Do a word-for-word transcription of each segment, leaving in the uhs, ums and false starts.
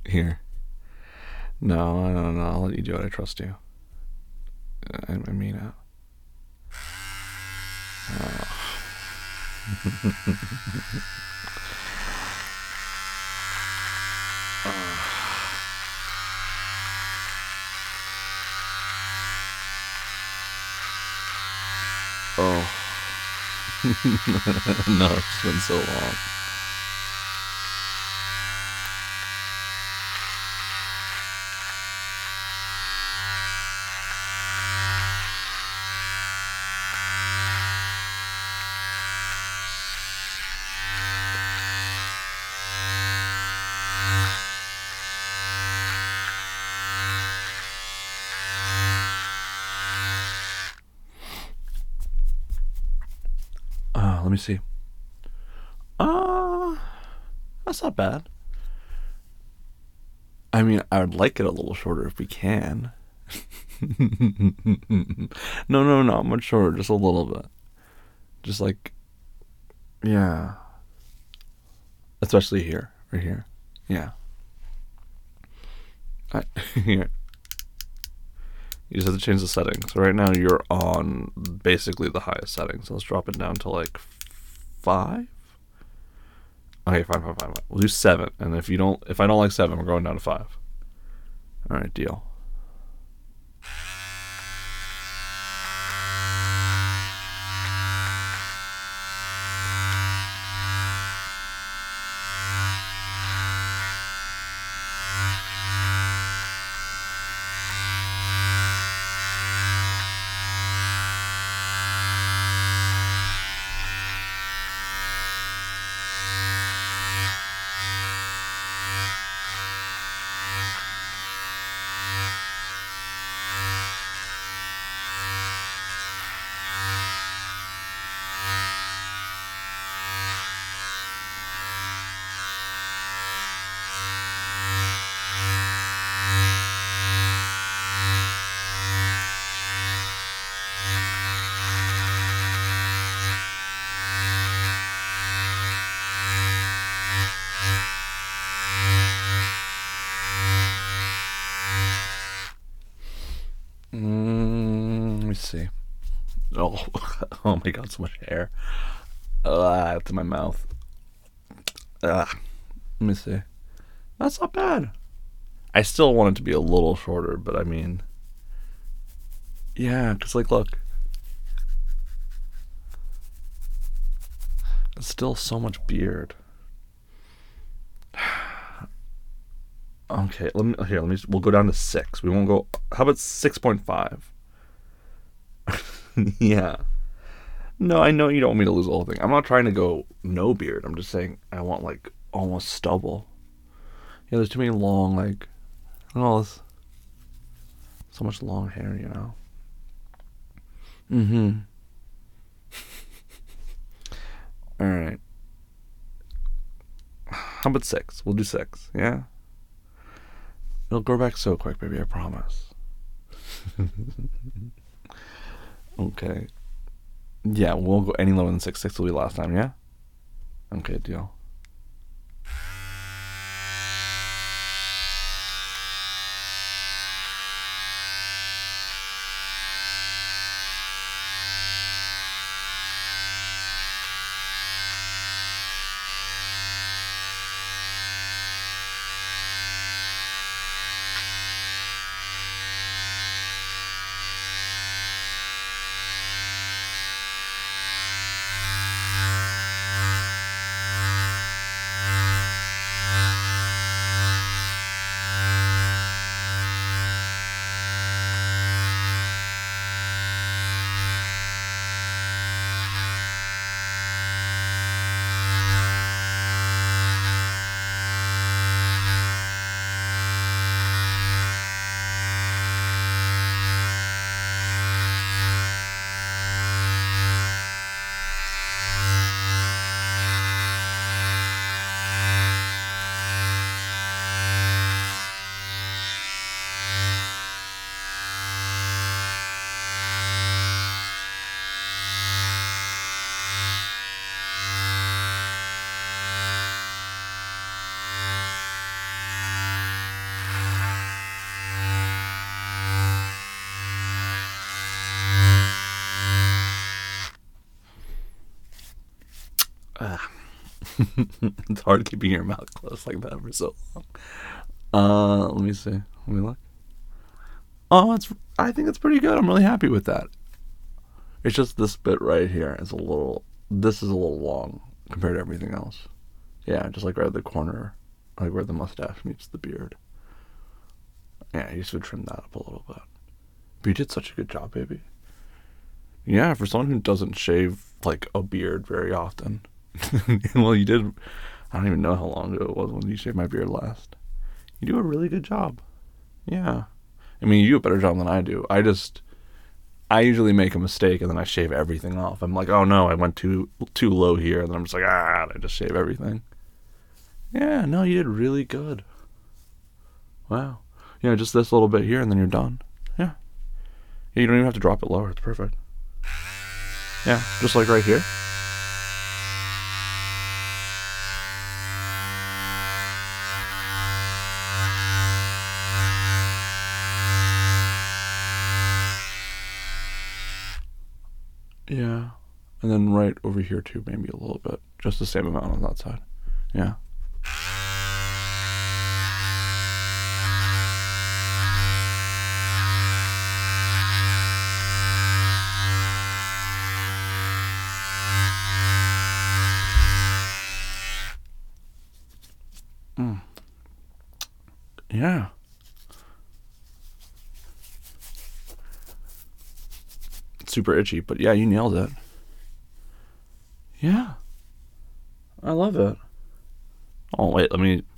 Here. No, I don't know. I'll let you do it. I trust you. I, I mean it. Oh. Oh. No, it's been so long. Uh, let me see. Uh, that's not bad. I mean, I would like it a little shorter if we can. No, no, not much shorter, just a little bit. Just like, yeah. Especially here, right here. Yeah. I, here. You just have to change the settings. So right now you're on basically the highest setting. So let's drop it down to like five. Okay, fine, fine, fine. We'll do seven, and if you don't, if I don't like seven, we're going down to five. All right, deal. Mm, let me see. Oh, oh my god, so much hair. Ah, it's in my mouth. Ah, let me see. That's not bad. I still want it to be a little shorter, but I mean, yeah, cause like, look, it's still so much beard. Okay, let me here. Let me. We'll go down to six. We won't go. How about six point five? Yeah. No, I know you don't want me to lose the whole thing. I'm not trying to go no beard. I'm just saying I want like almost stubble. Yeah, there's too many long like. Oh, this so much long hair, you know. Mm-hmm. All right. How about six? We'll do six. Yeah. It'll grow back so quick, baby. I promise. Okay. Yeah, we'll go any lower than six. Six will be last time. Yeah. Okay, deal. Ah. It's hard keeping your mouth closed like that for so long. Uh, let me see. Let me look. Oh, it's. I think it's pretty good. I'm really happy with that. It's just this bit right here is a little. This is a little long compared to everything else. Yeah, just like right at the corner, like where the mustache meets the beard. Yeah, you should trim that up a little bit. But you did such a good job, baby. Yeah, for someone who doesn't shave like a beard very often. Well, you did. I don't even know how long ago it was when you shaved my beard last. You do a really good job. Yeah. I mean, you do a better job than I do. I just, I usually make a mistake and then I shave everything off. I'm like, oh no, I went too too low here, and then I'm just like, ah, I just shave everything. Yeah, no, you did really good. Wow. Yeah, just this little bit here, and then you're done. Yeah. Yeah, you don't even have to drop it lower. It's perfect. Yeah, just like right here. Yeah. And then right over here too, maybe a little bit. Just the same amount on that side. Yeah. Mm. Yeah. It's super itchy, but yeah, you nailed it. Yeah. I love it. Oh, wait, let me.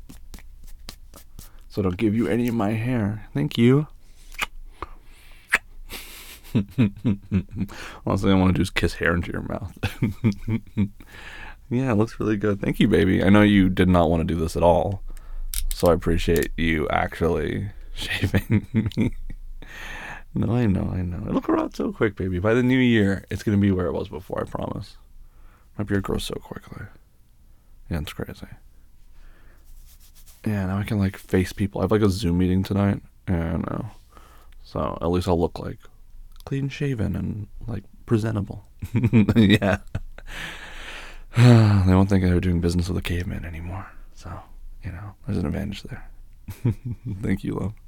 So I don't give you any of my hair. Thank you. Last thing I want to do is kiss hair into your mouth. Yeah, it looks really good. Thank you, baby. I know you did not want to do this at all, so I appreciate you actually shaving me. No, I know, I know. It'll grow out so quick, baby. By the new year, it's going to be where it was before, I promise. My beard grows so quickly. Yeah, it's crazy. Yeah, now I can, like, face people. I have, like, a Zoom meeting tonight. Yeah, I know. So, at least I'll look, like, clean shaven and, like, presentable. Yeah. They won't think they're doing business with a caveman anymore. So, you know, there's an advantage there. Thank you, love.